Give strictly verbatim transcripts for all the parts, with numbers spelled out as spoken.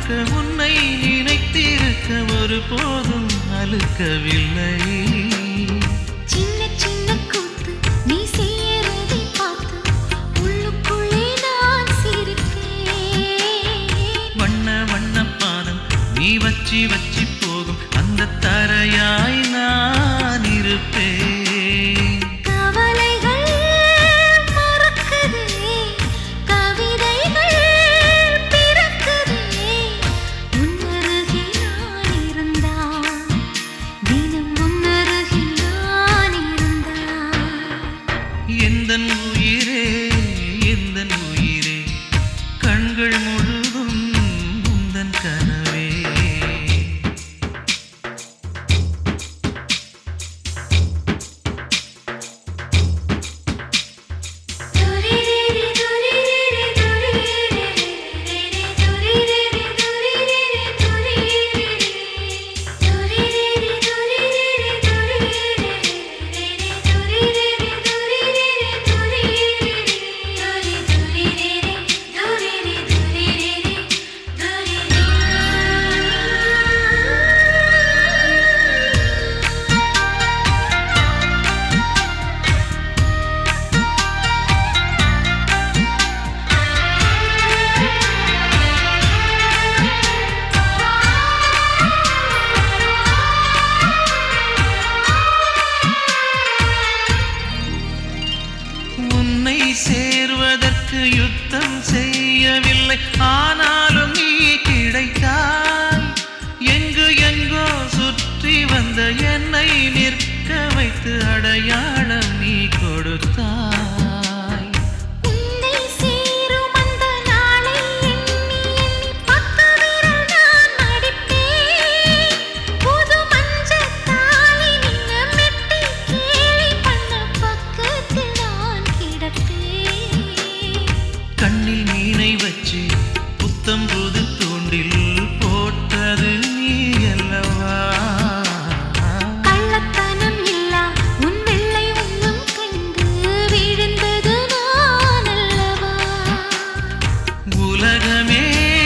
முழுக்க உன்னை நினைத்திருக்க ஒரு போதும் அழுக்கவில்லை. சின்ன சின்ன கூத்து நீ செய்யறதை பார்த்து உள்ளுக்குள்ளே நான் சிரிப்பேன். வண்ண வண்ண பாதம் நீ வச்சி வச்சி போகும் அந்த தரையாய் நான் இருப்பேன். கவலைகள் மறக்குதே, கவிதைகள் பிறக்குதே, உன்னருகே நான் இருந்தால், தினம் உன்னருகே நான் இருந்தால். எந்தன் உயிரே எந்தன் உயிரே கண்கள் முழுதும் உந்தன் கனவே. உன்னை சேர்வதற்கு யுத்தம் செய்யவில்லை, ஆனாலும் நீ கிடைத்தாய். எங்கு எங்கோ சுற்றி வந்த என்னை நிற்க வைத்து அடையாளம் நீ கொடுத்தாய். உன்னை சேரும் அந்த நாளை எண்ணி எண்ணி பத்து விரல் நான் மடிப்பேன். புது மஞ்சள் தாலி நீங்க மெட்டி கேலி பண்ண பக்கத்தில் நான் கிடப்பேன். கண்ணில் மீனை வச்சு புத்தம் புது தூண்டில் போட்டது நீ அல்லவா. கள்ளத்தனம் இல்லா உன் வெள்ளை உள்ளம் கண்டு விழுந்தது நான் அல்லவா. உலகமே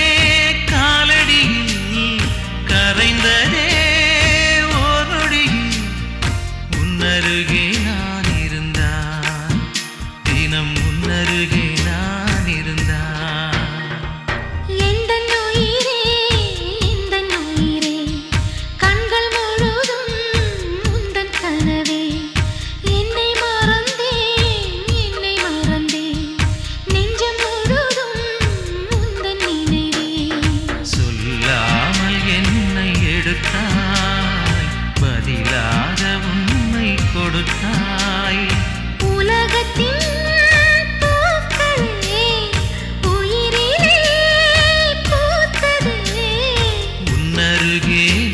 காலடியில் கரைந்ததே ஓர் நொடியில் உன்னருகே நான் இருந்தான், தினம் உன்னருகே நான் இருந்தான். எந்தன் உயிரே எந்தன் உயிரே கண்கள் முழுதும் உந்தன் கனவே. என்னை மறந்தேன் என்னை மறந்தேன் நெஞ்சம் முழுதும் உந்தன் நினைவே. சொல்லாமல் என்னை எடுத்தாய், பதிலாக உன்னை கொடுத்தாய். உலகத்தின் பூக்களே உயிரிலே பூத்ததே, உன்னருகே